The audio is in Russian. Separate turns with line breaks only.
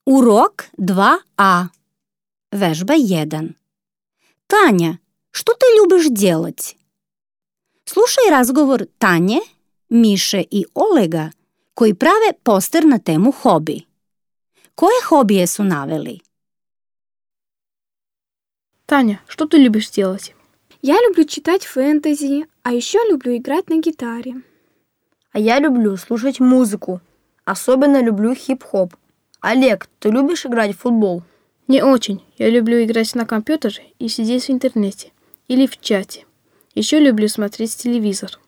Урок 2А. Vežba 1. Таня, что ты любишь делать? Slušaj razgovor Tanje, Miše i Olega koji prave poster na temu hobi. Koje hobije su naveli?
Таня, что ты любишь делать?
Я люблю читать фэнтези, а еще люблю играть на гитаре.
А я люблю слушать музыку. Особенно люблю хип-хоп. Олег, ты любишь играть в футбол?
Не очень. Я люблю играть на компьютере и сидеть в интернете или в чате. Еще люблю смотреть телевизор.